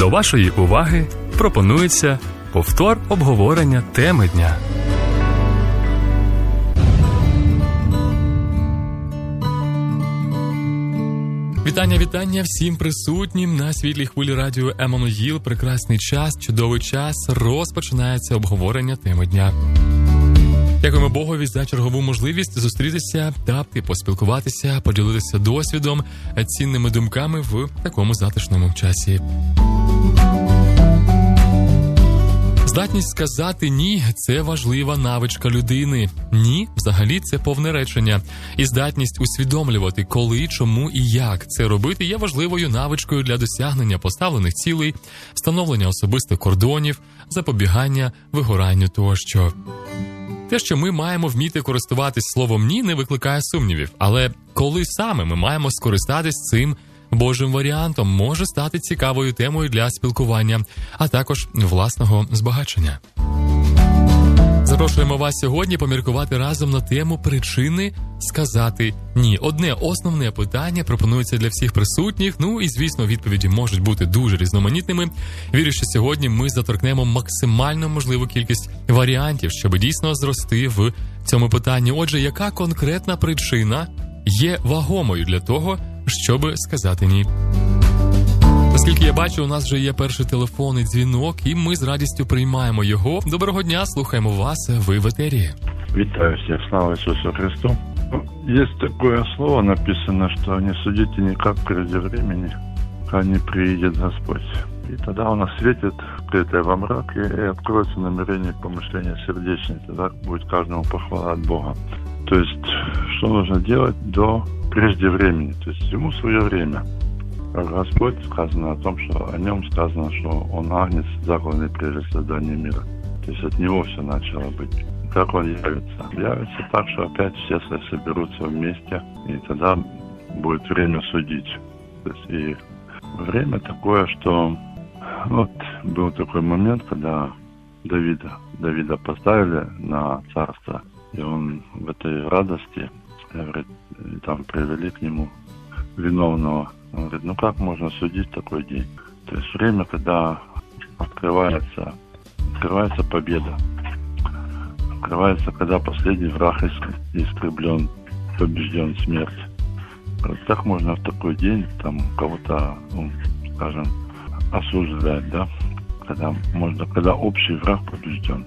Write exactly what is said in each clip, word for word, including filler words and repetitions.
До вашої уваги пропонується повтор обговорення теми дня. Вітання, вітання всім присутнім на світлій хвилі радіо Еммануїл. Прекрасний час, чудовий час. Розпочинається обговорення теми дня. Дякуємо Богові за чергову можливість зустрітися та поспілкуватися, поділитися досвідом, цінними думками в такому затишному часі. Здатність сказати «ні» – це важлива навичка людини. «Ні» – взагалі це повне речення. І здатність усвідомлювати, коли, чому і як це робити, є важливою навичкою для досягнення поставлених цілей, встановлення особистих кордонів, запобігання вигоранню тощо. Те, що ми маємо вміти користуватись словом «ні», не викликає сумнівів. Але коли саме ми маємо скористатись цим Божим варіантом, може стати цікавою темою для спілкування, а також власного збагачення. Запрошуємо вас сьогодні поміркувати разом на тему причини сказати «ні». Одне основне питання пропонується для всіх присутніх, ну і, звісно, відповіді можуть бути дуже різноманітними. Вірю, що сьогодні ми заторкнемо максимально можливу кількість варіантів, щоб дійсно зрости в цьому питанні. Отже, яка конкретна причина є вагомою для того, щоб сказати «ні»? Наскільки я бачу, у нас вже є перший телефонний дзвінок, і ми з радістю приймаємо його. Доброго дня, слухаємо вас, ви в етері. Вітаю всіх, слава Ісусу Христу. Есть такое слово написано, что не судите никак прежде времени, пока не приедет Господь. И тогда Он осветит скрытое во мрак и откроется намерение помышления сердечное. Тогда будет каждому похвала от Бога. То есть, что нужно делать до прежде времени, то есть ему свое время. Как Господь сказано о том, что о нем сказано, что он агнец, закланный прежде создания мира. То есть от него все начало быть. Как он явится? Явится так, что опять все соберутся вместе, и тогда будет время судить. То есть и время такое, что вот был такой момент, когда Давида, Давида поставили на царство, и он в этой радости, говорит, там привели к нему виновного. Он говорит, ну как можно судить такой день? То есть время, когда открывается, открывается победа. Открывается, когда последний враг истреблен, побежден смерть. Вот так можно в такой день там кого-то, ну, скажем, осуждать, да? Когда можно, когда общий враг побежден.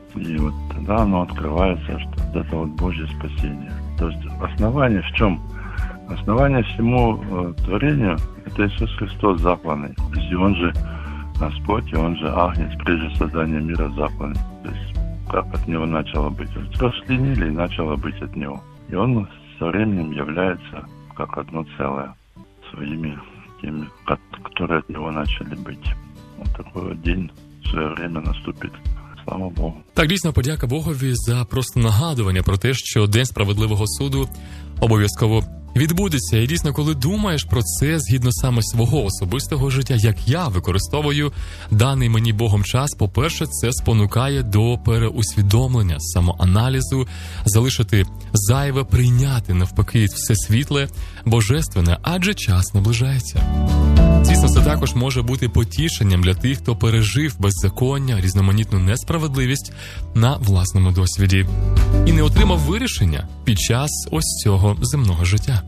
И вот тогда оно открывается, что это вот Божье спасение. То есть основание в чем? Основание всему э, творению – это Иисус Христос закланный. То есть и Он же Господь, и Он же Агнец, прежде создания мира закланный. То есть как от Него начало быть. Расчленили и начало быть от Него. И Он со временем является как одно целое своими теми, которые от Него начали быть. Вот такой вот день в свое время наступит. Слава Богу. Так, дійсно, подяка Богові за просто нагадування про те, що День справедливого суду обов'язково відбудеться. І дійсно, коли думаєш про це згідно саме свого особистого життя, як я використовую даний мені Богом час, по-перше, це спонукає до переусвідомлення, самоаналізу, залишити зайве, прийняти навпаки все світле, божественне, адже час наближається. Звісно, це також може бути потішенням для тих, хто пережив беззаконня, різноманітну несправедливість на власному досвіді і не отримав вирішення під час ось цього земного життя.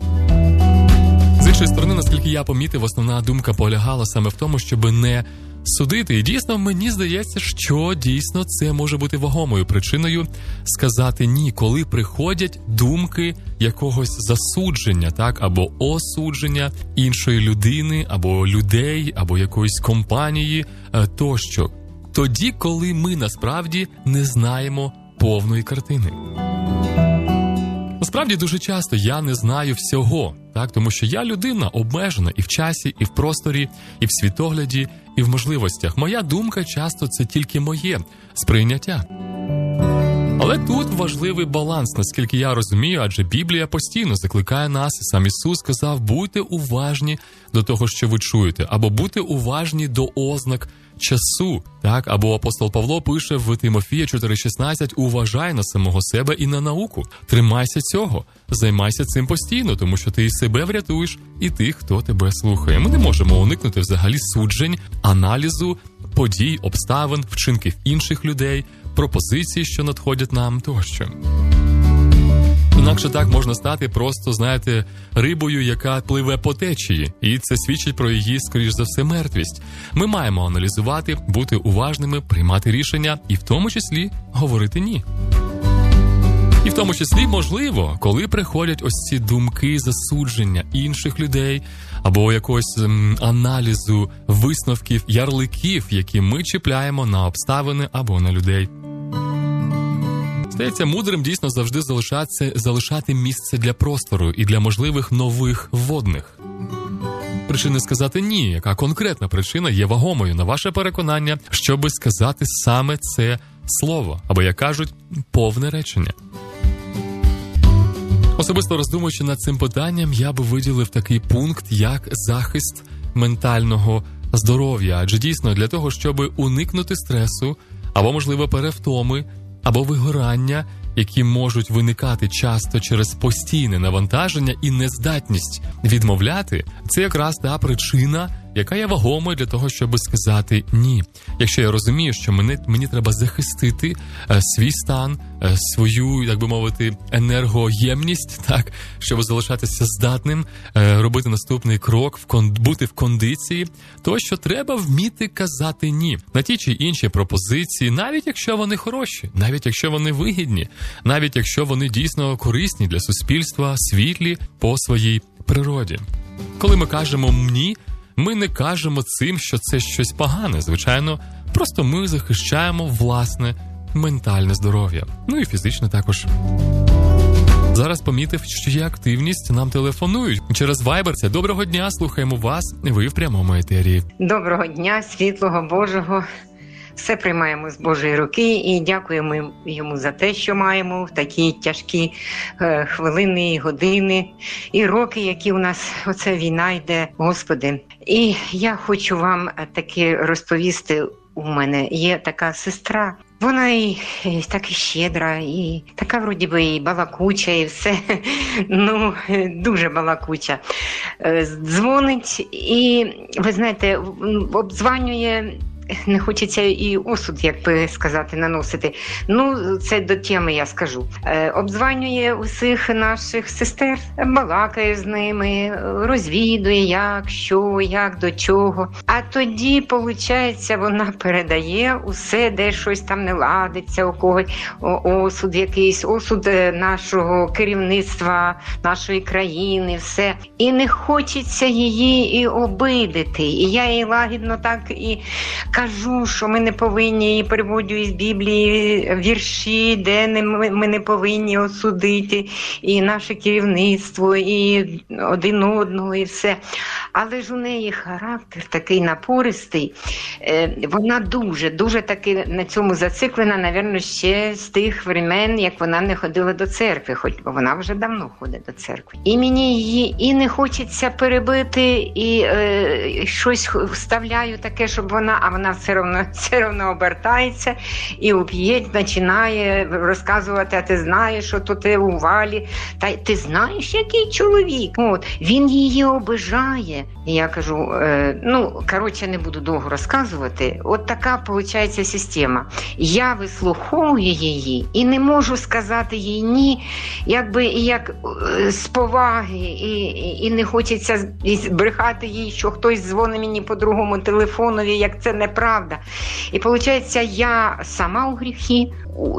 З іншої сторони, наскільки я помітив, основна думка полягала саме в тому, щоб не судити. І дійсно, мені здається, що дійсно це може бути вагомою причиною сказати «ні», коли приходять думки якогось засудження, так, або осудження іншої людини, або людей, або якоїсь компанії тощо. Тоді, коли ми насправді не знаємо повної картини. Насправді, дуже часто я не знаю всього, так, тому що я людина обмежена і в часі, і в просторі, і в світогляді, і в можливостях. Моя думка часто це тільки моє сприйняття. Але тут важливий баланс, наскільки я розумію, адже Біблія постійно закликає нас, і сам Ісус сказав, будьте уважні до того, що ви чуєте, або будьте уважні до ознак часу, так? Або апостол Павло пише в Тимофія чотири шістнадцять, уважай на самого себе і на науку. Тримайся цього, займайся цим постійно, тому що ти і себе врятуєш, і тих, хто тебе слухає. Ми не можемо уникнути взагалі суджень, аналізу, подій, обставин, вчинків інших людей, пропозицій, що надходять нам, тощо. Інакше так можна стати просто, знаєте, рибою, яка пливе по течії, і це свідчить про її, скоріш за все, мертвість. Ми маємо аналізувати, бути уважними, приймати рішення і в тому числі говорити «ні». І в тому числі, можливо, коли приходять ось ці думки засудження інших людей або якогось м, аналізу висновків, ярликів, які ми чіпляємо на обставини або на людей. Здається, мудрим дійсно завжди залишати, залишати місце для простору і для можливих нових вводних. Причини сказати «ні», яка конкретна причина є вагомою на ваше переконання, щоби сказати саме це слово, або, як кажуть, повне речення. Особисто роздумуючи над цим питанням, я би виділив такий пункт, як захист ментального здоров'я. Адже дійсно для того, щоб уникнути стресу, або, можливо, перевтоми, або вигорання, які можуть виникати часто через постійне навантаження і нездатність відмовляти, це якраз та причина, яка є вагомою для того, щоб сказати «ні». Якщо я розумію, що мені, мені треба захистити е, свій стан, е, свою, так би мовити, енергоємність, так, щоб залишатися здатним, е, робити наступний крок, в кон, бути в кондиції, то що треба вміти казати «ні» на ті чи інші пропозиції, навіть якщо вони хороші, навіть якщо вони вигідні, навіть якщо вони дійсно корисні для суспільства, світлі по своїй природі. Коли ми кажемо «ні», ми не кажемо цим, що це щось погане, звичайно, просто ми захищаємо власне ментальне здоров'я, ну і фізичне також. Зараз помітив, що є активність, нам телефонують через Viber. Це доброго дня, слухаємо вас, ви в прямому етері. Доброго дня, світлого Божого. Все приймаємо з Божої руки і дякуємо йому за те, що маємо в такі тяжкі е, хвилини, і години, і роки, які у нас оця війна йде, Господи. І я хочу вам таки розповісти, у мене є така сестра, вона і, і така щедра, і така вроді би і балакуча, і все, ну, дуже балакуча. Дзвонить і, ви знаєте, обдзванює, не хочеться і осуд, як би сказати, наносити. Ну, це до теми я скажу. Е, обдзванює усіх наших сестер, балакає з ними, розвідує, як, що, як, до чого. А тоді, виходить, вона передає усе, де щось там не ладиться, у когось осуд якийсь, осуд нашого керівництва, нашої країни, все. І не хочеться її і обидити. І я їй лагідно так і кажу, що ми не повинні, і переводжу із Біблії вірші, де не, ми не повинні осудити і наше керівництво, і один одного, і все. Але ж у неї характер такий напористий, вона дуже, дуже таки на цьому зациклена, напевно, ще з тих времен, як вона не ходила до церкви, хоч вона вже давно ходить до церкви. І мені її і не хочеться перебити, і е, щось вставляю таке, щоб вона, а вона все одно, все одно обертається і уп'є, починає розказувати, а ти знаєш, що тут у валі, та ти знаєш, який чоловік. От, він її обижає. І я кажу, е, ну, коротше, не буду довго розказувати. От така, виходить, система. Я вислуховую її і не можу сказати їй ні, якби як е, з поваги, і, і, і не хочеться брехати їй, що хтось дзвонить мені по другому телефонові, як це неправда. І, виходить, я сама у гріхі,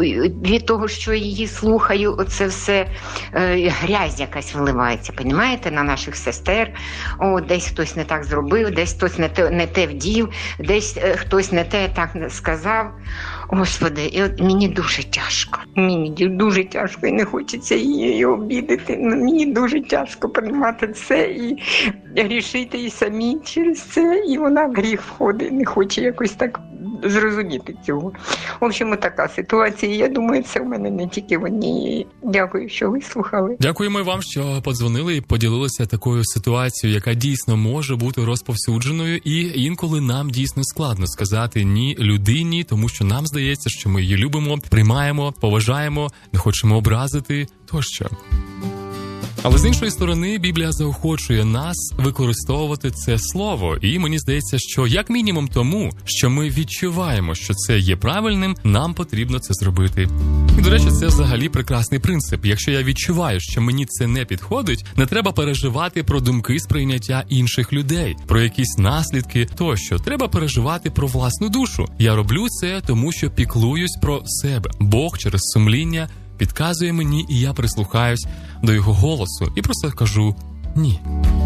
від того, що її слухаю, оце все е, грязь якась виливається, понімаєте, на наших сестер. О, десь хтось не так зробив, десь хтось не те, не те вдів, десь е, хтось не те так сказав. Господи, і от мені дуже тяжко. Мені дуже тяжко і не хочеться її обідати. Мені дуже тяжко приймати це і рішити і самі через це. І вона в гріх входить, не хоче якось так зрозуміти цього. В общем, така ситуація. Я думаю, це в мене не тільки в одній. Дякую, що ви слухали. Дякуємо вам, що подзвонили і поділилися такою ситуацією, яка дійсно може бути розповсюдженою, і інколи нам дійсно складно сказати ні людині, тому що нам здається, що ми її любимо, приймаємо, поважаємо, не хочемо образити тощо. Але з іншої сторони, Біблія заохочує нас використовувати це слово, і мені здається, що як мінімум тому, що ми відчуваємо, що це є правильним, нам потрібно це зробити. І, до речі, це взагалі прекрасний принцип. Якщо я відчуваю, що мені це не підходить, не треба переживати про думки сприйняття інших людей, про якісь наслідки тощо. Треба переживати про власну душу. Я роблю це, тому що піклуюсь про себе. Бог через сумління підказує мені, і я прислухаюсь до його голосу і просто кажу «ні».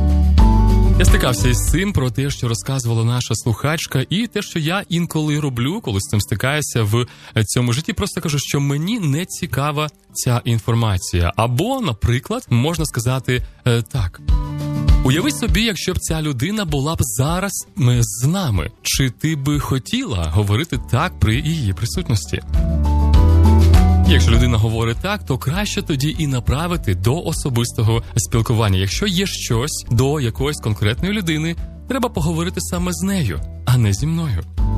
Я стикався із цим, про те, що розказувала наша слухачка, і те, що я інколи роблю, коли з цим стикаюся в цьому житті, просто кажу, що мені не цікава ця інформація. Або, наприклад, можна сказати е, так. Уяви собі, якщо б ця людина була б зараз з нами. Чи ти би хотіла говорити так при її присутності? Якщо людина говорить так, то краще тоді і направити до особистого спілкування. Якщо є щось до якоїсь конкретної людини, треба поговорити саме з нею, а не зі мною.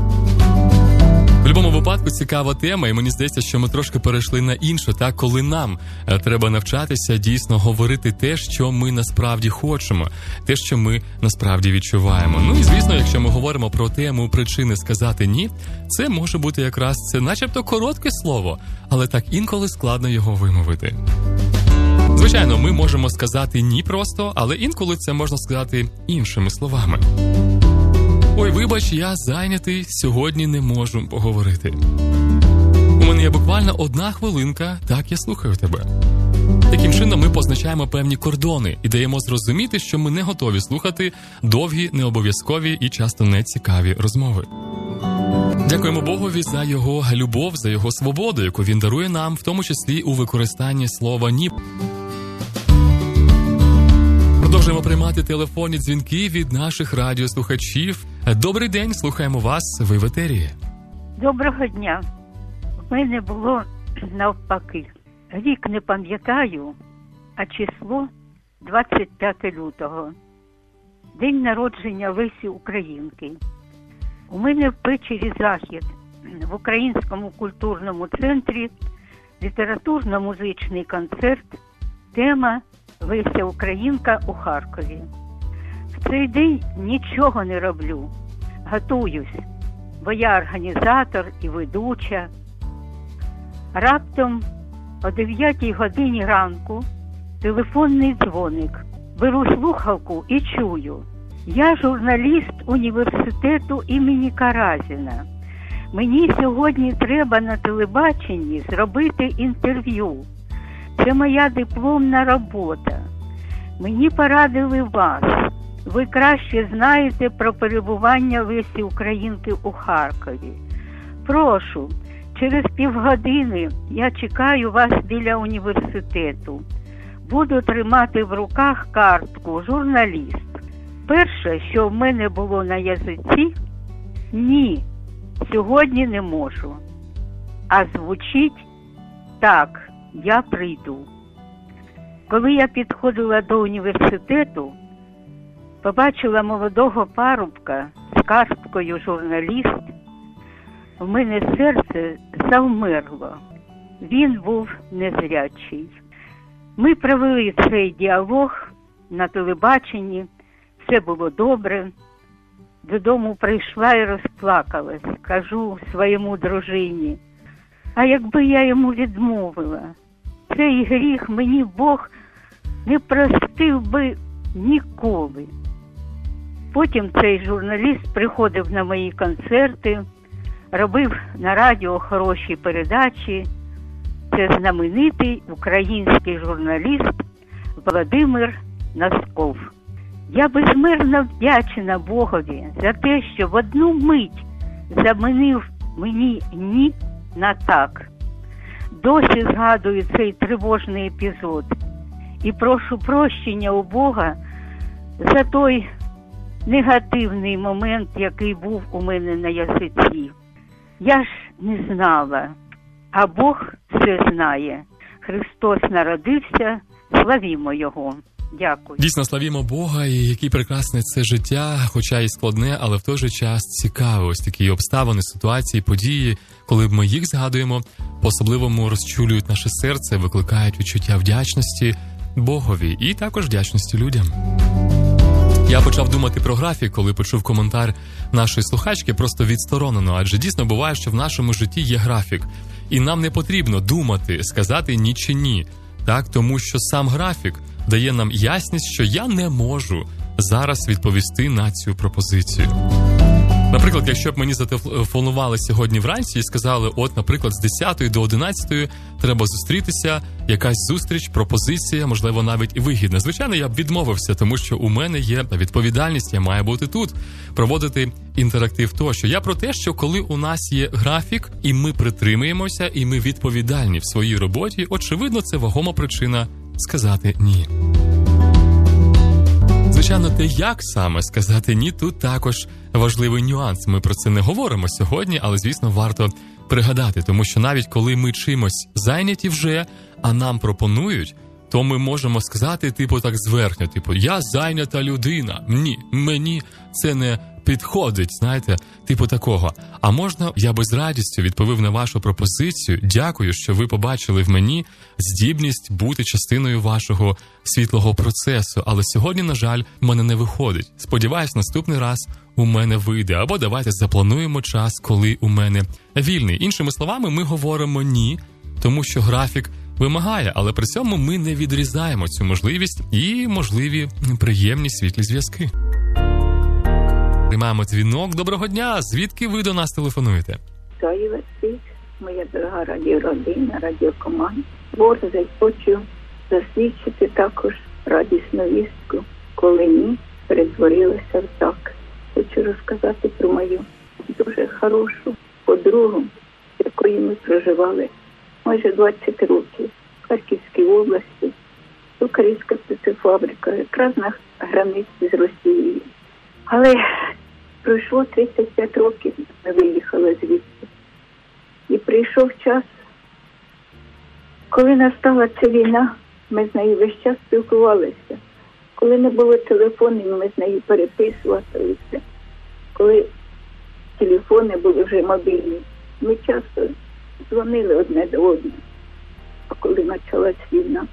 В будь-якому випадку цікава тема, і мені здається, що ми трошки перейшли на інше, так, коли нам треба навчатися дійсно говорити те, що ми насправді хочемо, те, що ми насправді відчуваємо. Ну і, звісно, якщо ми говоримо про тему причини сказати «ні», це може бути якраз це начебто коротке слово, але так інколи складно його вимовити. Звичайно, ми можемо сказати «ні» просто, але інколи це можна сказати іншими словами. «Ой, вибач, я зайнятий, сьогодні не можу поговорити. У мене є буквально одна хвилинка, так, я слухаю тебе». Таким чином ми позначаємо певні кордони і даємо зрозуміти, що ми не готові слухати довгі, необов'язкові і часто нецікаві розмови. Дякуємо Богові за його любов, за його свободу, яку він дарує нам, в тому числі у використанні слова «ні». Продовжуємо приймати телефонні дзвінки від наших радіослухачів. Добрий день, слухаємо вас, ви в етері. Доброго дня. В мене було навпаки. Рік не пам'ятаю, а число двадцять п'яте лютого. День народження Лесі Українки. У мене в Печері захід в Українському культурному центрі літературно-музичний концерт. Тема «Леся Українка у Харкові». В цей день нічого не роблю. Готуюсь, бо я організатор і ведуча. Раптом о дев'ятій годині ранку телефонний дзвоник. Беру слухавку і чую. Я журналіст університету імені Каразіна. Мені сьогодні треба на телебаченні зробити інтерв'ю. Це моя дипломна робота. Мені порадили вас. Ви краще знаєте про перебування Лесі Українки у Харкові. Прошу, через півгодини я чекаю вас біля університету. Буду тримати в руках картку «Журналіст». Перше, що в мене було на язиці – ні, сьогодні не можу. А звучить так, я прийду. Коли я підходила до університету, побачила молодого парубка з карткою «Журналіст». В мене серце завмерло. Він був незрячий. Ми провели цей діалог на телебаченні. Все було добре. Додому прийшла і розплакалась. Кажу своєму дружині: а якби я йому відмовила, цей гріх мені Бог не простив би ніколи. Потім цей журналіст приходив на мої концерти, робив на радіо хороші передачі. Це знаменитий український журналіст Володимир Носков. Я безмірно вдячна Богові за те, що в одну мить замінив мені «ні» на «так». Досі згадую цей тривожний епізод і прошу прощення у Бога за той негативний момент, який був у мене на язиці. Я ж не знала, а Бог все знає. Христос народився, славімо Його. Дякую. Дійсно, славімо Бога, і який прекрасне це життя, хоча і складне, але в той же час цікаве. Ось такі обставини, ситуації, події, коли ми їх згадуємо, по-особливому розчулюють наше серце, викликають відчуття вдячності Богові і також вдячності людям. Я почав думати про графік, коли почув коментар нашої слухачки, просто відсторонено, адже дійсно буває, що в нашому житті є графік, і нам не потрібно думати, сказати ні чи ні, так, тому що сам графік дає нам ясність, що я не можу зараз відповісти на цю пропозицію. Наприклад, якщо б мені зателефонували сьогодні вранці і сказали, от, наприклад, з десятої до одинадцятої треба зустрітися, якась зустріч, пропозиція, можливо, навіть і вигідна. Звичайно, я б відмовився, тому що у мене є відповідальність, я маю бути тут, проводити інтерактив тощо. Я про те, що коли у нас є графік, і ми притримуємося, і ми відповідальні в своїй роботі, очевидно, це вагома причина сказати «ні». Звичайно, те, як саме сказати «ні», тут також важливий нюанс. Ми про це не говоримо сьогодні, але, звісно, варто пригадати, тому що навіть коли ми чимось зайняті вже, а нам пропонують, то ми можемо сказати, типу, так зверхньо, типу, я зайнята людина, ні, мені це не підходить, знаєте, типу такого. А можна, я би з радістю відповів на вашу пропозицію, дякую, що ви побачили в мені здібність бути частиною вашого світлого процесу, але сьогодні, на жаль, в мене не виходить. Сподіваюсь, наступний раз у мене вийде, або давайте заплануємо час, коли у мене вільний. Іншими словами, ми говоримо «ні», тому що графік вимагає, але при цьому ми не відрізаємо цю можливість і можливі приємні світлі зв'язки. Приймаємо дзвінок. Доброго дня! Звідки ви до нас телефонуєте? Вітаю вас всіх, моя дорога радіородина, радіокоманда. Борзий хочу засвідчити також радісну вістку, коли ні перетворилося в так. Хочу розказати про мою дуже хорошу подругу, з якою ми проживали майже двадцять років в Харківській області, цукарівська птицефабрика, якраз на границі з Росією. Але пройшло тридцять п'ять років, ми виїхали звідси. І прийшов час, коли настала ця війна, ми з нею весь час спілкувалися. Коли не було телефонів, ми з нею переписувалися. Коли телефони були вже мобільні, ми часто дзвонили одне до одного. А коли почалась війна,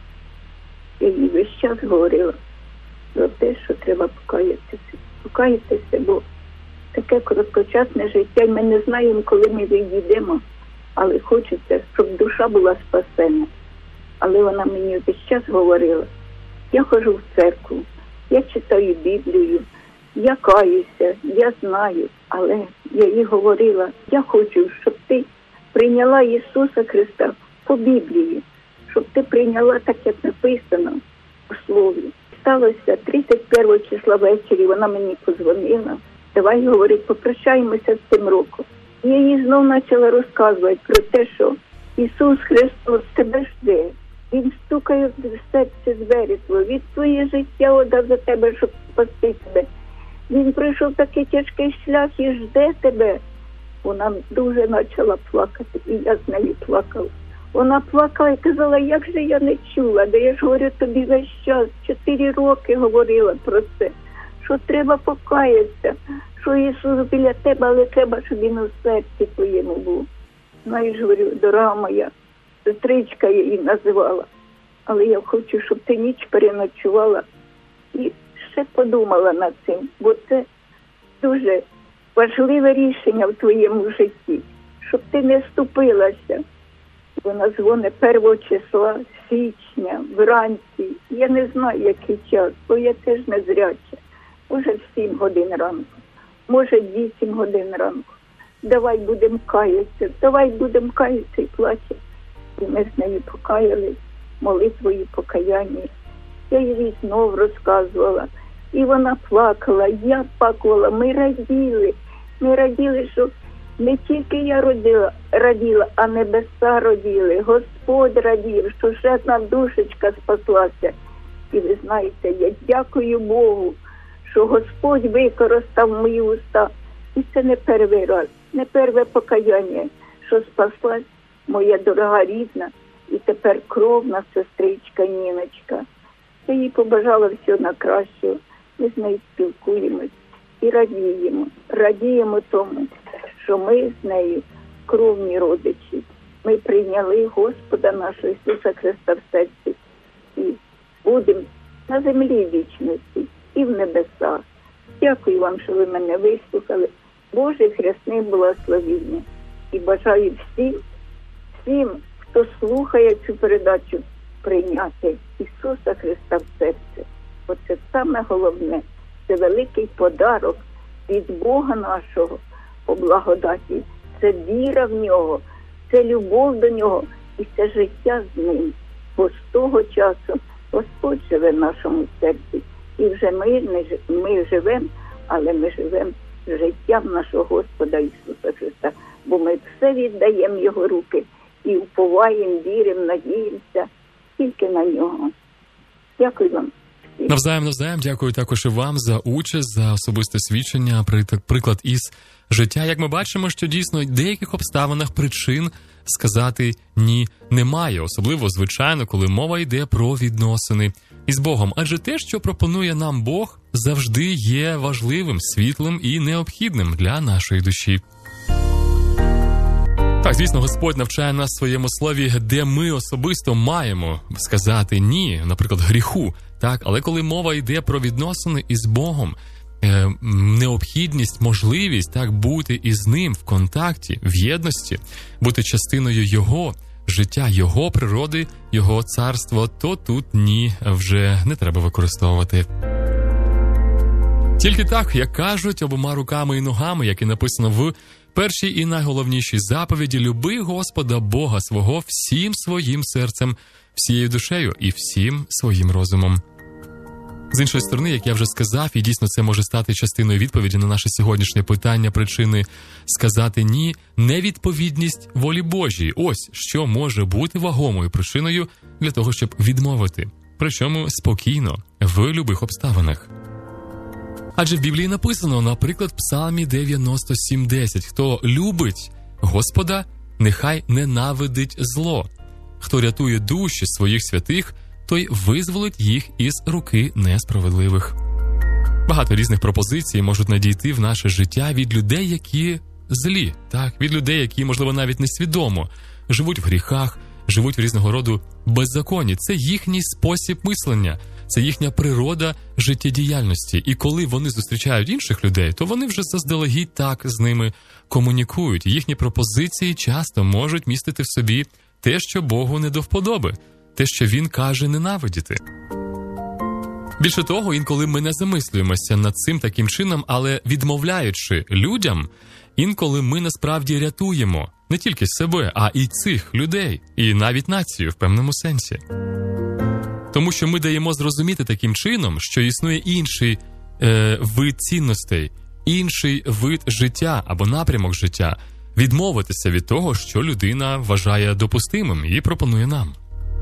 я їй весь час говорила про те, що треба покаятися. Покаятися, бо таке короткочасне життя, і ми не знаємо, коли ми відійдемо, але хочеться, щоб душа була спасена. Але вона мені весь час говорила, я ходжу в церкву, я читаю Біблію, я каюся, я знаю, але я їй говорила, я хочу, щоб ти прийняла Ісуса Христа по Біблії, щоб ти прийняла так, як написано у Слові. Сталося тридцять першого числа ввечері, вона мені подзвонила, давай, говорить, попрощаємося з цим роком. І я їй знов почала розказувати про те, що Ісус Христос тебе жде. Він стукає в серце двері твої, від твоє життя отдав за тебе, щоб спасти тебе. Він пройшов такий тяжкий шлях і жде тебе. Вона дуже почала плакати, і я з нею плакала. Вона плакала і казала, як же я не чула, де я ж говорю тобі весь час, чотири роки говорила про це, що треба покаятися, що Ісус біля тебе, але треба, щоб він у серці твоєму був. Знаєш, говорю, дорога моя, сестричка я її називала, але я хочу, щоб ти ніч переночувала і ще подумала над цим, бо це дуже важливе рішення в твоєму житті, щоб ти не вступилася. Вона дзвонить першого числа січня, вранці. Я не знаю, який час, бо я теж не зряча. Може, в сім годин ранку, може, вісім годин ранку. Давай будемо каятися, давай будемо каятися і плаче. І ми з нею покаялись, молитвою покаяння. Я їй знов розказувала. І вона плакала, я плакала, ми раділи. Ми раділи, що не тільки я родила, раділа, а небеса родили. Господь радів, що ще одна душечка спаслася. І ви знаєте, я дякую Богу, що Господь використав мої уста І це не перший раз, не перше покаяння, що спаслась моя дорога рідна і тепер кровна сестричка Ніночка. Я їй побажала всього на кращого. Ми з нею спілкуємось і радіємо. Радіємо тому, що ми з нею кровні родичі. Ми прийняли Господа нашого Ісуса Христа в серці і будемо на землі вічності і в небесах. Дякую вам, що ви мене вислухали. Боже хресне благословіння. І бажаю всім, всім, хто слухає цю передачу, прийняти Ісуса Христа в серце. Оце саме головне. Це великий подарок від Бога нашого по благодаті. Це віра в Нього, це любов до Нього і це життя з Ним. Бо з того часу Господь живе в нашому серці. І вже ми, не, ми живемо, але ми живемо життям нашого Господа Ісуса Христа. Бо ми все віддаємо в Його руки і уповаємо, віримо, надіємося тільки на Нього. Дякую вам. Навзаєм, навзаєм, дякую також і вам за участь, за особисте свідчення, приклад із життя. Як ми бачимо, що дійсно в деяких обставинах причин сказати «ні» немає. Особливо, звичайно, коли мова йде про відносини із Богом. Адже те, що пропонує нам Бог, завжди є важливим, світлим і необхідним для нашої душі. Так, звісно, Господь навчає нас в своєму слові, де ми особисто маємо сказати «ні», наприклад, гріху. Так, але коли мова йде про відносини із Богом, е, необхідність, можливість так бути із Ним в контакті, в єдності, бути частиною Його життя, Його природи, Його царства, то тут «ні» вже не треба використовувати. Тільки так, як кажуть, обома руками і ногами, як і написано в першій і найголовнішій заповіді, люби Господа Бога свого всім своїм серцем, всією душею і всім своїм розумом. З іншої сторони, як я вже сказав, і дійсно це може стати частиною відповіді на наше сьогоднішнє питання, причини сказати «ні» – невідповідність волі Божій. Ось, що може бути вагомою причиною для того, щоб відмовити. Причому спокійно, в любих обставинах. Адже в Біблії написано, наприклад, в Псалмі дев'яносто сім десять: «Хто любить Господа, нехай ненавидить зло. Хто рятує душі своїх святих, той визволить їх із руки несправедливих». Багато різних пропозицій можуть надійти в наше життя від людей, які злі, так, від людей, які, можливо, навіть несвідомо живуть в гріхах, живуть в різного роду беззаконні. Це їхній спосіб мислення, це їхня природа життєдіяльності. І коли вони зустрічають інших людей, то вони вже заздалегідь так з ними комунікують. Їхні пропозиції часто можуть містити в собі те, що Богу не до вподоби, те, що Він каже ненавидіти. Більше того, інколи ми не замислюємося над цим таким чином, але відмовляючи людям, інколи ми насправді рятуємо не тільки себе, а і цих людей, і навіть націю в певному сенсі. Тому що ми даємо зрозуміти таким чином, що існує інший е, вид цінностей, інший вид життя або напрямок життя, відмовитися від того, що людина вважає допустимим і пропонує нам.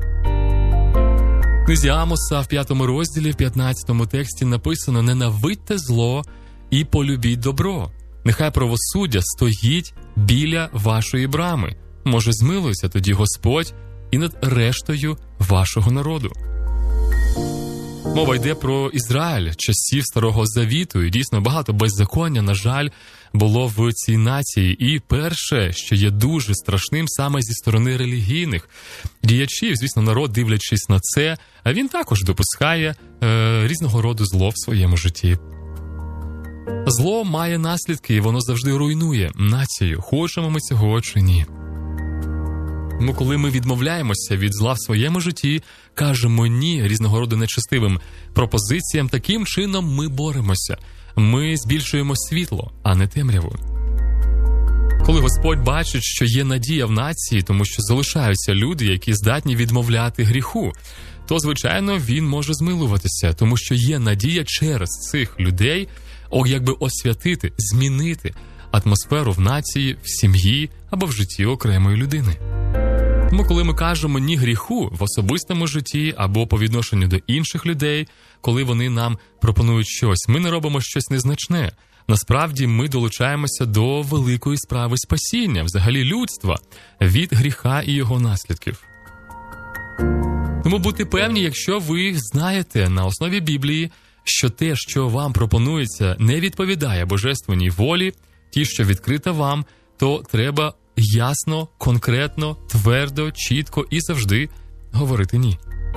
В книзі Амоса в п'ятому розділі, в п'ятнадцятому тексті написано: «Ненавидьте зло і полюбіть добро. Нехай правосуддя стоїть біля вашої брами. Може, змилується тоді Господь і над рештою вашого народу». Мова йде про Ізраїль часів Старого Завіту, і дійсно багато беззаконня, на жаль, було в цій нації. І перше, що є дуже страшним саме зі сторони релігійних діячів, звісно, народ, дивлячись на це, а він також допускає е, різного роду зло в своєму житті. Зло має наслідки, і воно завжди руйнує націю, хочемо ми цього чи ні. Тому коли ми відмовляємося від зла в своєму житті, кажемо «ні» різного роду нечестивим пропозиціям, таким чином ми боремося. Ми збільшуємо світло, а не темряву. Коли Господь бачить, що є надія в нації, тому що залишаються люди, які здатні відмовляти гріху, то, звичайно, Він може змилуватися, тому що є надія через цих людей, о, якби освятити, змінити атмосферу в нації, в сім'ї або в житті окремої людини. Тому коли ми кажемо «ні» гріху в особистому житті або по відношенню до інших людей, коли вони нам пропонують щось, ми не робимо щось незначне, насправді ми долучаємося до великої справи спасіння, взагалі людства, від гріха і його наслідків. Тому будьте певні, якщо ви знаєте на основі Біблії, що те, що вам пропонується, не відповідає божественній волі, ті, що відкрита вам, то треба ясно, конкретно, твердо, чітко і завжди говорити «ні».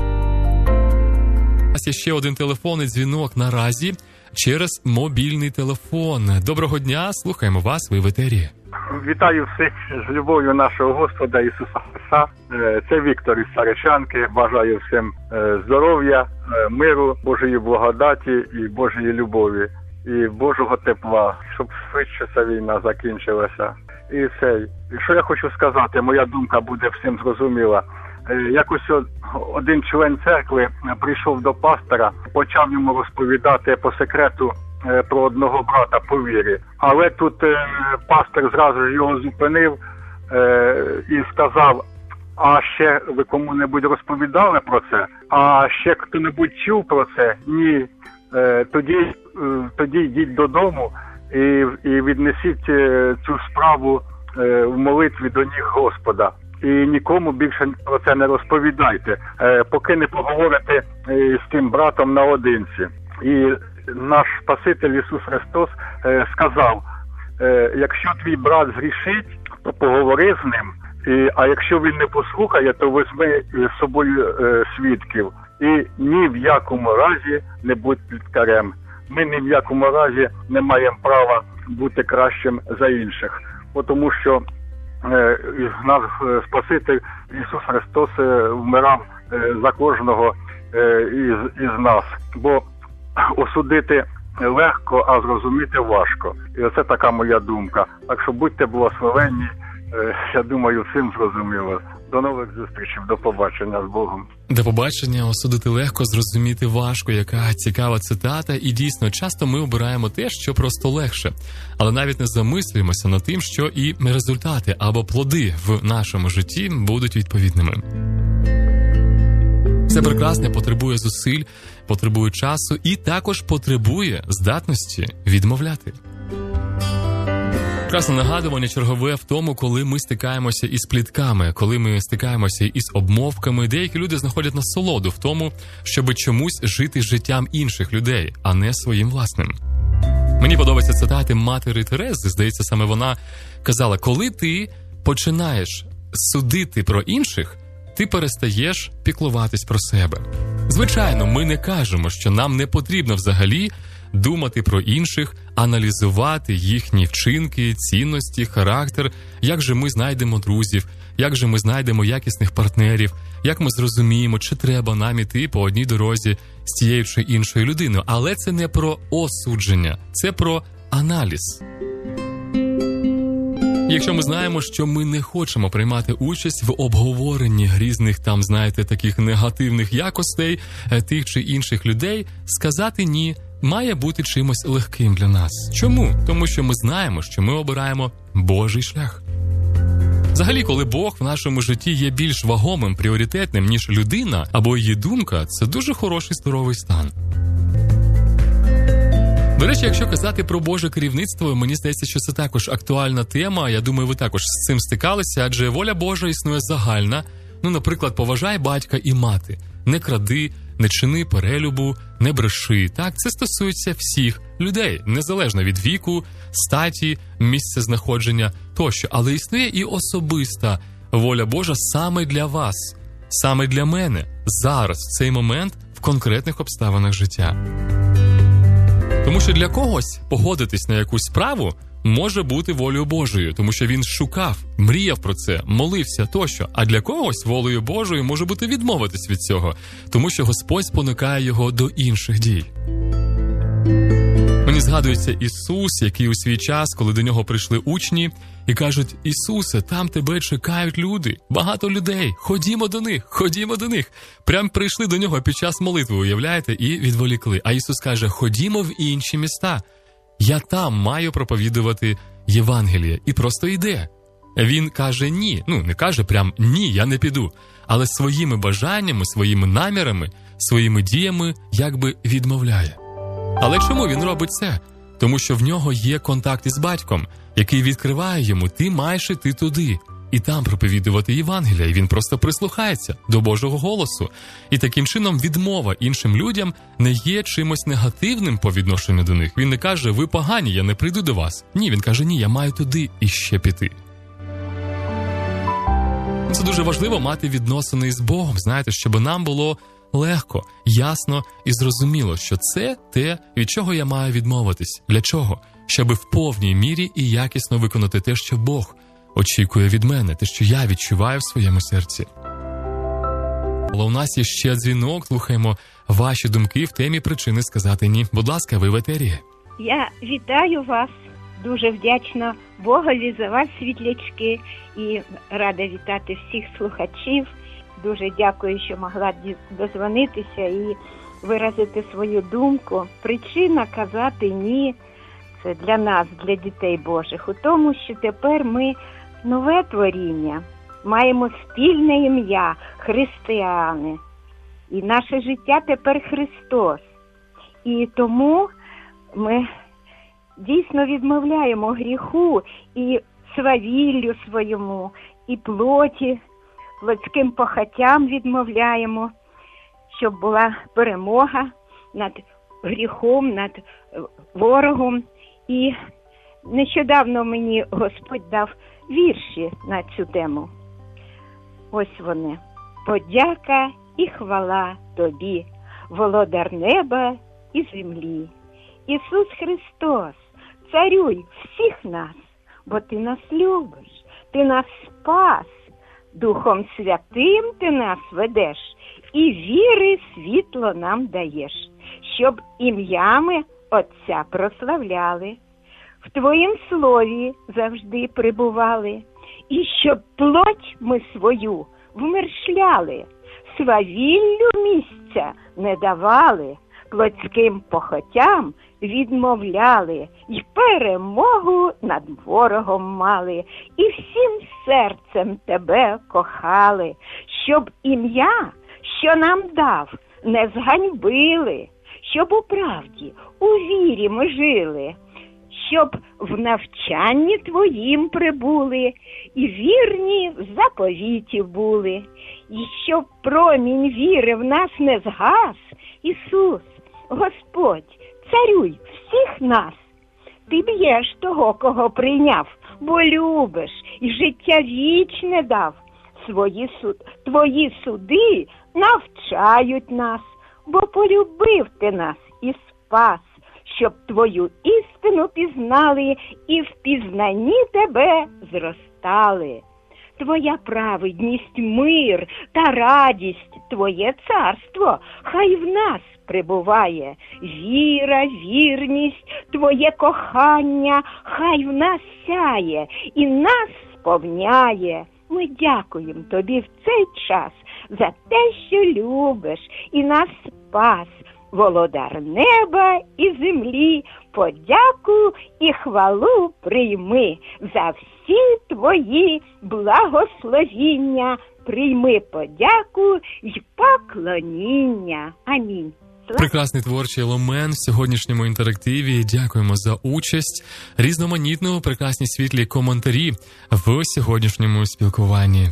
У нас є ще один телефонний дзвінок наразі через мобільний телефон. Доброго дня, слухаємо вас, ви в етері. Вітаю всіх з любов'ю нашого Господа Ісуса Христа. Це Віктор із Саричанки. Бажаю всім здоров'я, миру, Божої благодаті і Божої любові, і Божого тепла, щоб швидше ця війна закінчилася. І все. Що я хочу сказати, моя думка буде всім зрозуміла. Якось один член церкви прийшов до пастора, почав йому розповідати по секрету про одного брата по вірі. Але тут е, пастор зразу ж його зупинив е, і сказав: а ще ви кому-небудь розповідали про це? А ще хто-небудь чув про це? Ні. Е, тоді, е, тоді йдіть додому і, і віднесіть е, цю справу е, в молитві до ніг Господа. І нікому більше про це не розповідайте, е, поки не поговорите е, з тим братом наодинці. І наш Спаситель Ісус Христос е, сказав: е, якщо твій брат згрішить, то поговори з ним, і, а якщо він не послухає, то візьми з собою е, свідків. І ні в якому разі не будь пліткарем. Ми ні в якому разі не маємо права бути кращим за інших. Бо тому що е, наш Спаситель Ісус Христос е, вмирав е, за кожного е, із, із нас. Бо осудити легко, а зрозуміти важко. І оце така моя думка. Так що будьте благословенні. Я думаю, всім зрозуміло. До нових зустрічей. До побачення з Богом. До побачення. Осудити легко, зрозуміти важко. Яка цікава цитата. І дійсно, часто ми обираємо те, що просто легше. Але навіть не замислюємося над тим, що і результати або плоди в нашому житті будуть відповідними. Це прекрасне потребує зусиль, потребує часу і також потребує здатності відмовляти. Прекрасне нагадування чергове в тому, коли ми стикаємося із плітками, коли ми стикаємося із обмовками. Деякі люди знаходять насолоду в тому, щоб чомусь жити життям інших людей, а не своїм власним. Мені подобається цитати матері Терези, здається, саме вона казала: коли ти починаєш судити про інших, ти перестаєш піклуватись про себе. Звичайно, ми не кажемо, що нам не потрібно взагалі думати про інших, аналізувати їхні вчинки, цінності, характер, як же ми знайдемо друзів, як же ми знайдемо якісних партнерів, як ми зрозуміємо, чи треба нам іти по одній дорозі з тією чи іншою людиною. Але це не про осудження, це про аналіз. Якщо ми знаємо, що ми не хочемо приймати участь в обговоренні різних там, знаєте, таких негативних якостей тих чи інших людей, сказати «ні» має бути чимось легким для нас. Чому? Тому що ми знаємо, що ми обираємо Божий шлях. Взагалі, коли Бог в нашому житті є більш вагомим, пріоритетним, ніж людина або її думка, це дуже хороший здоровий стан. До речі, якщо казати про Боже керівництво, мені здається, що це також актуальна тема. Я думаю, ви також з цим стикалися, адже воля Божа існує загальна. Ну, наприклад, поважай батька і мати. Не кради, не чини перелюбу, не бреши. Так, це стосується всіх людей, незалежно від віку, статі, місця знаходження тощо. Але існує і особиста воля Божа саме для вас, саме для мене, зараз, в цей момент, в конкретних обставинах життя. Тому що для когось погодитись на якусь справу може бути волею Божою, тому що він шукав, мріяв про це, молився тощо. А для когось волею Божою може бути відмовитись від цього, тому що Господь спонукає його до інших дій. Мені згадується Ісус, який у свій час, коли до нього прийшли учні і кажуть: «Ісусе, там тебе чекають люди, багато людей, ходімо до них, ходімо до них». Прям прийшли до нього під час молитви, уявляєте, і відволікли. А Ісус каже: «Ходімо в інші міста, я там маю проповідувати Євангеліє». І просто йде. Він каже «ні», ну не каже прям «ні, я не піду», але своїми бажаннями, своїми намірами, своїми діями якби відмовляє. Але чому він робить це? тому що в нього є контакт із батьком, який відкриває йому: ти маєш іти туди і там проповідувати Євангелія. І він просто прислухається до Божого голосу. І таким чином відмова іншим людям не є чимось негативним по відношенню до них. Він не каже: ви погані, я не прийду до вас. Ні, він каже: ні, я маю туди іще піти. Це дуже важливо мати відносини із Богом, знаєте, щоб нам було легко, ясно і зрозуміло, що це те, від чого я маю відмовитись. Для чого? Щоби в повній мірі і якісно виконати те, що Бог очікує від мене, те, що я відчуваю в своєму серці. Але у нас є ще дзвінок, слухаємо ваші думки в темі причини сказати ні. Будь ласка, ви в етері. Я вітаю вас, дуже вдячна Богові за вас, світлячки, і рада вітати всіх слухачів. Дуже дякую, що могла дозвонитися і виразити свою думку. Причина казати ні – це для нас, для дітей Божих, у тому, що тепер ми нове творіння, маємо спільне ім'я – християни. І наше життя тепер Христос. І тому ми дійсно відмовляємо гріху і свавіллю своєму, і плоті, плотським похотям відмовляємо, щоб була перемога над гріхом, над ворогом. І нещодавно мені Господь дав вірші на цю тему. Ось вони. Подяка і хвала тобі, володар неба і землі. Ісус Христос, царюй всіх нас, бо ти нас любиш, ти нас спас, Духом Святим ти нас ведеш і віри світло нам даєш, щоб ім'ями Отця прославляли, в Твоїм слові завжди прибували, і щоб плоть ми свою вмершляли, свавіллю місця не давали, плотським похотям відмовляли, й перемогу над ворогом мали, і всім серцем тебе кохали, щоб ім'я, що нам дав, не зганьбили, щоб у правді, у вірі ми жили, щоб в навчанні твоїм прибули, і вірні в заповіті були, і щоб промінь віри в нас не згас. Ісус, Господь, царюй всіх нас. Ти б'єш того, кого прийняв, бо любиш, і життя вічне дав. Свої суд, твої суди навчають нас, бо полюбив ти нас і спас, щоб твою істину пізнали і в пізнанні тебе зростали. Твоя праведність, мир та радість, твоє царство, хай в нас прибуває. Віра, вірність, твоє кохання, хай в нас сяє і нас сповняє. Ми дякуємо тобі в цей час за те, що любиш і нас спас, володар неба і землі. Подяку і хвалу прийми за всі твої благословіння. Прийми подяку й поклоніння. Амінь. Прекрасний творчий елемент в сьогоднішньому інтерактиві. Дякуємо за участь. Різноманітно прекрасні світлі коментарі в сьогоднішньому спілкуванні.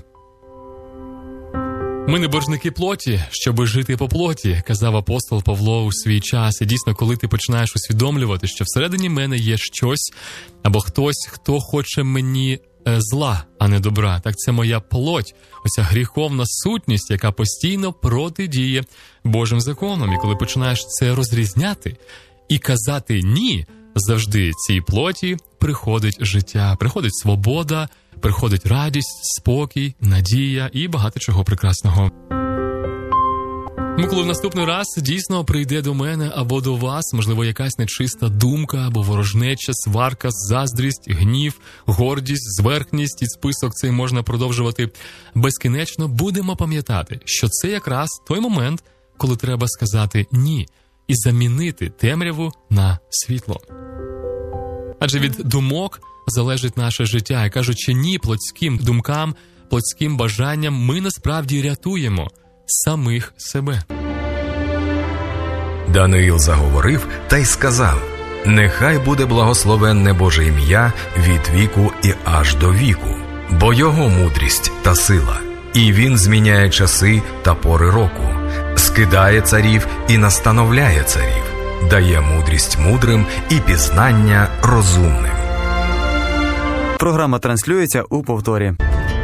Ми не боржники плоті, щоби жити по плоті, казав апостол Павло у свій час. І дійсно, коли ти починаєш усвідомлювати, що всередині мене є щось, або хтось, хто хоче мені зла, а не добра, так це моя плоть, оця гріховна сутність, яка постійно протидіє Божим законам. І коли починаєш це розрізняти і казати «ні», завжди цій плоті приходить життя, приходить свобода, приходить радість, спокій, надія і багато чого прекрасного. Ну, коли в наступний раз дійсно прийде до мене або до вас, можливо, якась нечиста думка або ворожнеча, сварка, заздрість, гнів, гордість, зверхність, і список цей можна продовжувати безкінечно, будемо пам'ятати, що це якраз той момент, коли треба сказати «ні» і замінити темряву на світло. Адже від думок залежить наше життя, і кажучи «ні» плотським думкам, плотським бажанням, ми насправді рятуємо самих себе. Даниїл заговорив та й сказав: Нехай буде благословенне Боже ім'я від віку і аж до віку, бо Його мудрість та сила, і Він зміняє часи та пори року, скидає царів і настановляє царів, дає мудрість мудрим і пізнання розумним. Програма транслюється у повторі.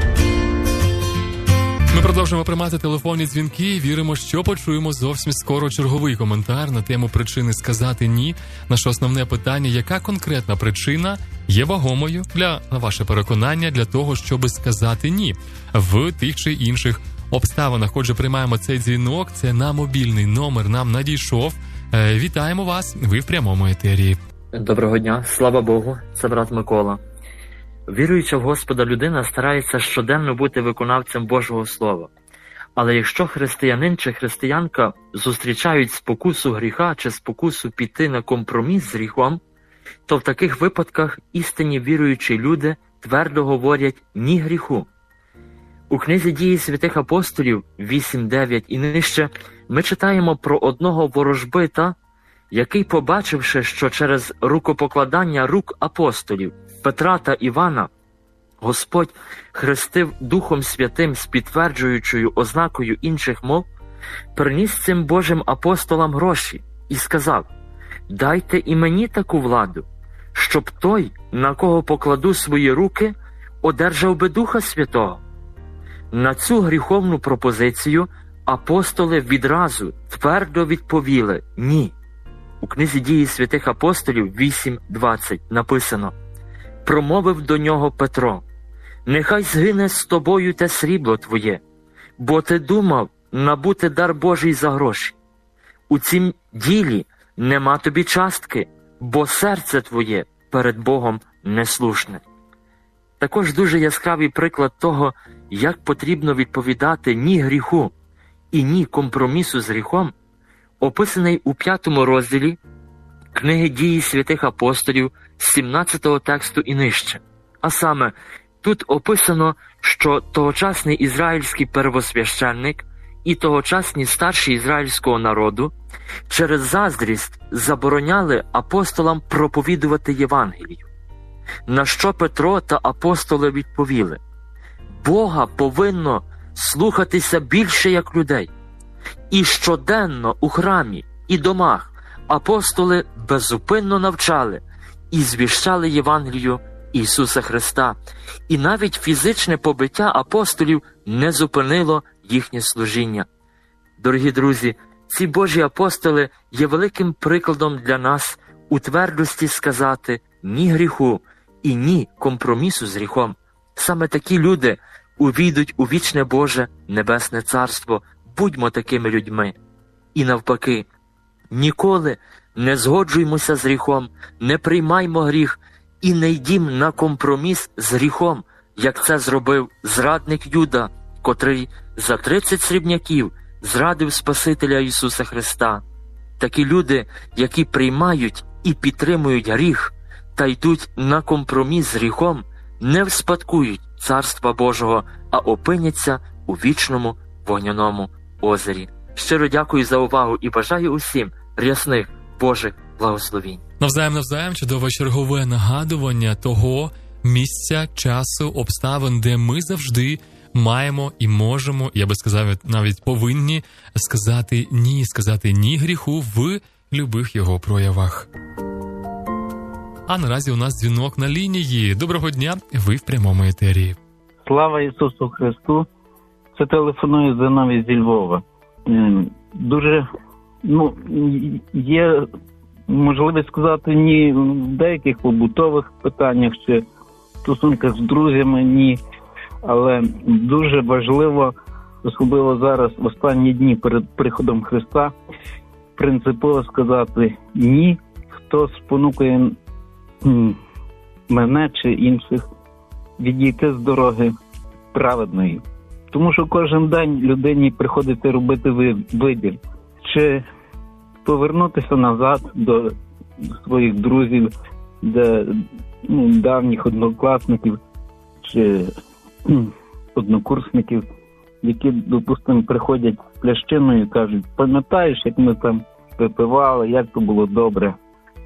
Ми продовжуємо приймати телефонні дзвінки і віримо, що почуємо зовсім скоро черговий коментар на тему причини сказати «ні». Наше основне питання – яка конкретна причина є вагомою для, на ваше переконання, для того, щоб сказати «ні» в тих чи інших обставинах. Отже, приймаємо цей дзвінок, це на мобільний номер нам надійшов. Е, вітаємо вас, ви в прямому етері. Доброго дня, слава Богу, це брат Микола. Віруюча в Господа людина старається щоденно бути виконавцем Божого Слова. Але якщо християнин чи християнка зустрічають спокусу гріха чи спокусу піти на компроміс з гріхом, то в таких випадках істинні віруючі люди твердо говорять «ні гріху». У книзі «Дії святих апостолів» вісім дев'ять і нижче ми читаємо про одного ворожбита, який, побачивши, що через рукопокладання рук апостолів Петра та Івана Господь хрестив Духом Святим з підтверджуючою ознакою інших мов, приніс цим Божим апостолам гроші і сказав: «Дайте і мені таку владу, щоб той, на кого покладу свої руки, одержав би Духа Святого». На цю гріховну пропозицію апостоли відразу твердо відповіли «ні». У книзі «Дії святих апостолів» вісім двадцять написано: «Промовив до нього Петро: нехай згине з тобою те срібло твоє, бо ти думав набути дар Божий за гроші. У цім ділі нема тобі частки, бо серце твоє перед Богом неслушне». Також дуже яскравий приклад того, як потрібно відповідати «ні» гріху і «ні» компромісу з гріхом, описаний у п'ятому розділі книги «Дії святих апостолів» з сімнадцятого тексту і нижче. А саме, тут описано, що тогочасний ізраїльський первосвященник і тогочасні старші ізраїльського народу через заздрість забороняли апостолам проповідувати Євангелію. На що Петро та апостоли відповіли: «Бога повинно слухатися більше як людей». І щоденно у храмі і домах апостоли беззупинно навчали і звіщали Євангелію Ісуса Христа. І навіть фізичне побиття апостолів не зупинило їхнє служіння. Дорогі друзі, ці Божі апостоли є великим прикладом для нас у твердості сказати «ні» гріху і «ні» компромісу з гріхом. Саме такі люди увійдуть у вічне Боже Небесне Царство. Будьмо такими людьми. І навпаки, ніколи не згоджуймося з гріхом, не приймаймо гріх і не йдім на компроміс з гріхом, як це зробив зрадник Юда, котрий за тридцять срібняків зрадив Спасителя Ісуса Христа. Такі люди, які приймають і підтримують гріх та йдуть на компроміс з гріхом, не вспадкують Царства Божого, а опиняться у вічному вогняному озері. Щиро дякую за увагу і бажаю усім рясних Божих благословінь. Навзаєм, навзаєм, чудове чергове нагадування того місця, часу, обставин, де ми завжди маємо і можемо, я би сказав, навіть повинні сказати «ні», сказати «ні» гріху в любих його проявах. А наразі у нас дзвінок на лінії. Доброго дня, ви в прямому етері. Слава Ісусу Христу! Це телефонує Зиновій зі Львова. Дуже, ну, є можливість сказати ні в деяких побутових питаннях чи стосунках з друзями, ні. Але дуже важливо, особливо зараз, в останні дні перед приходом Христа, принципово сказати ні, хто спонукує мене чи інших відійти з дороги праведної. Тому що кожен день людині приходиться робити вибір. Чи повернутися назад до своїх друзів, до ну, давніх однокласників чи однокурсників, які, допустимо, приходять з плящиною і кажуть: пам'ятаєш, як ми там випивали, як то було добре.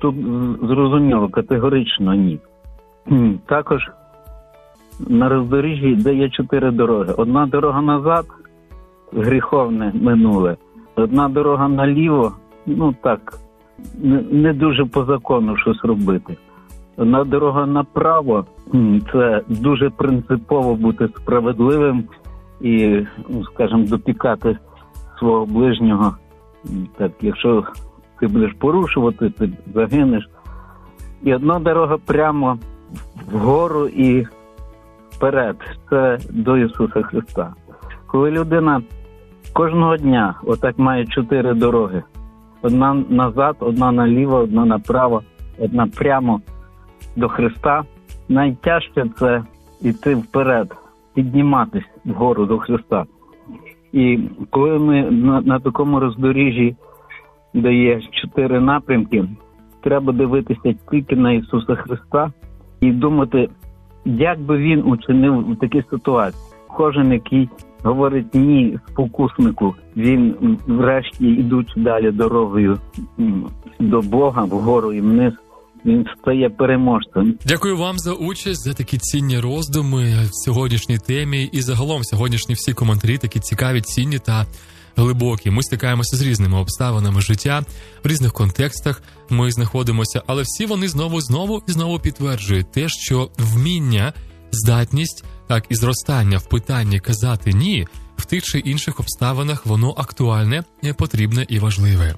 тут зрозуміло, категорично ні. Також на роздоріжжі, де є чотири дороги. Одна дорога назад, гріховне минуле. Одна дорога наліво, ну так, не, не дуже по закону щось робити. Одна дорога направо, це дуже принципово бути справедливим і, скажімо, допікати свого ближнього. Так, якщо ти будеш порушувати, ти загинеш. І одна дорога прямо вгору і вперед. Це до Ісуса Христа. Коли людина кожного дня отак має чотири дороги. Одна назад, одна наліво, одна направо, одна прямо до Христа. Найтяжче це йти вперед, підніматись вгору до Христа. І коли ми на, на такому роздоріжжі, де є чотири напрямки, треба дивитися тільки на Ісуса Христа і думати, як би Він учинив в такій ситуації. Кожен, який говорить ні спокуснику, він врешті, ідучи далі дорогою до Бога, вгору і вниз, він стає переможцем. Дякую вам за участь, за такі цінні роздуми в сьогоднішній темі і загалом сьогоднішні всі коментарі такі цікаві, цінні та глибокі. Ми стикаємося з різними обставинами життя, в різних контекстах ми знаходимося, але всі вони знову-знову і знову підтверджують те, що вміння, здатність, так і зростання в питанні казати «ні» в тих чи інших обставинах, воно актуальне, потрібне і важливе.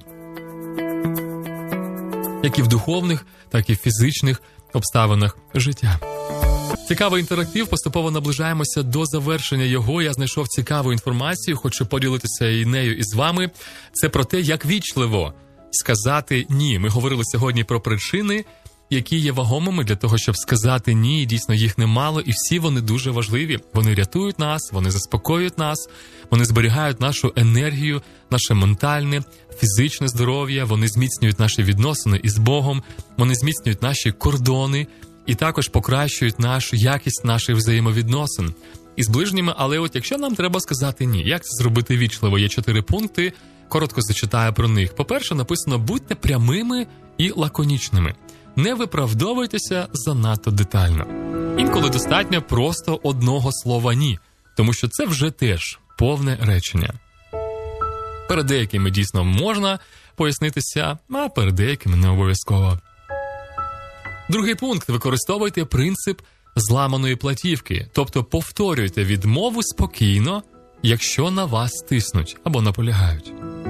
Як і в духовних, так і в фізичних обставинах життя. Цікавий інтерактив, поступово наближаємося до завершення його. Я знайшов цікаву інформацію, хочу поділитися і нею із вами. Це про те, як вічливо сказати «ні». Ми говорили сьогодні про причини, які є вагомими для того, щоб сказати «ні», і дійсно їх немало, і всі вони дуже важливі. Вони рятують нас, вони заспокоюють нас, вони зберігають нашу енергію, наше ментальне, фізичне здоров'я, вони зміцнюють наші відносини із Богом, вони зміцнюють наші кордони і також покращують нашу якість наших взаємовідносин із ближніми. Але от якщо нам треба сказати «ні», як це зробити вічливо? Є чотири пункти, коротко зачитаю про них. По-перше, написано «будьте прямими і лаконічними». Не виправдовуйтеся занадто детально. Інколи достатньо просто одного слова «ні», тому що це вже теж повне речення. Перед деякими дійсно можна пояснитися, а перед деякими не обов'язково. Другий пункт. Використовуйте принцип зламаної платівки, тобто повторюйте відмову спокійно, якщо на вас тиснуть або наполягають.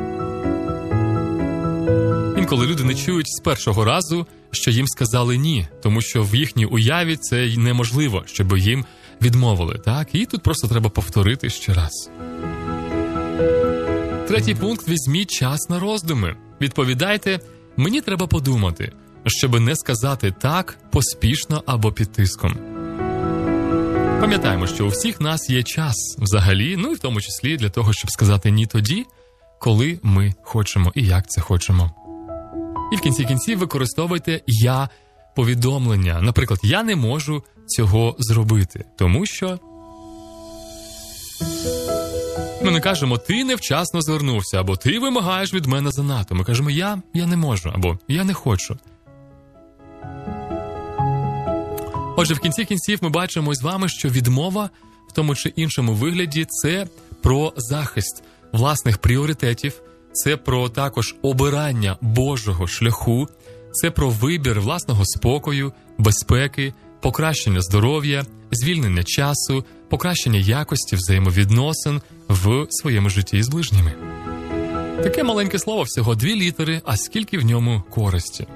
Інколи люди не чують з першого разу, що їм сказали «ні», тому що в їхній уяві це неможливо, щоб їм відмовили, так? І тут просто треба повторити ще раз. Третій пункт. Візьміть час на роздуми. Відповідайте «мені треба подумати», щоб не сказати «так» поспішно або під тиском. Пам'ятаємо, що у всіх нас є час взагалі, ну і в тому числі для того, щоб сказати «ні» тоді, коли ми хочемо і як це хочемо. І в кінці кінців використовуйте «я» повідомлення. Наприклад, «я не можу цього зробити», тому що... Ми не кажемо «ти невчасно звернувся», або «ти вимагаєш від мене занадто». Ми кажемо «я, я не можу», або «я не хочу». Отже, в кінці кінців ми бачимо з вами, що відмова в тому чи іншому вигляді – це про захист власних пріоритетів, це про також обирання Божого шляху, це про вибір власного спокою, безпеки, покращення здоров'я, звільнення часу, покращення якості взаємовідносин в своєму житті з ближніми. Таке маленьке слово, всього дві літери, а скільки в ньому користі.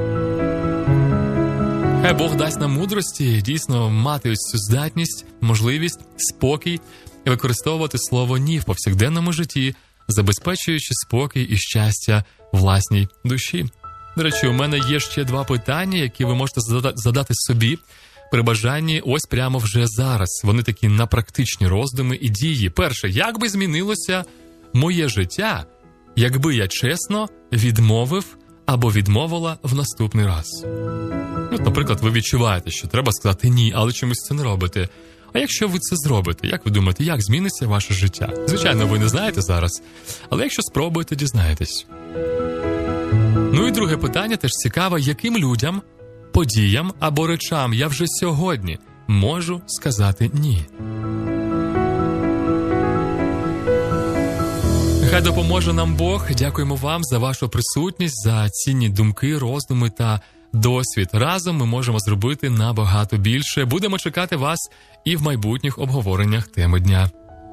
Хай Бог дасть нам мудрості дійсно мати ось цю здатність, можливість, спокій і використовувати слово «ні» в повсякденному житті, забезпечуючи спокій і щастя власній душі. До речі, у мене є ще два питання, які ви можете задати собі при бажанні ось прямо вже зараз. Вони такі на практичні роздуми і дії. Перше, як би змінилося моє життя, якби я чесно відмовив або відмовила в наступний раз? От, наприклад, ви відчуваєте, що треба сказати «ні», але чомусь це не робите. А якщо ви це зробите, як ви думаєте, як зміниться ваше життя? Звичайно, ви не знаєте зараз, але якщо спробуєте, дізнаєтесь. Ну і друге питання теж цікаве, яким людям, подіям або речам я вже сьогодні можу сказати «ні». Хай допоможе нам Бог. Дякуємо вам за вашу присутність, за цінні думки, роздуми та досвід. Разом ми можемо зробити набагато більше. Будемо чекати вас і в майбутніх обговореннях теми дня.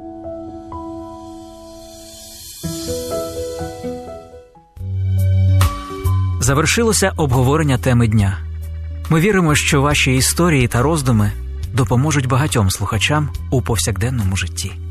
Завершилося обговорення теми дня. Ми віримо, що ваші історії та роздуми допоможуть багатьом слухачам у повсякденному житті.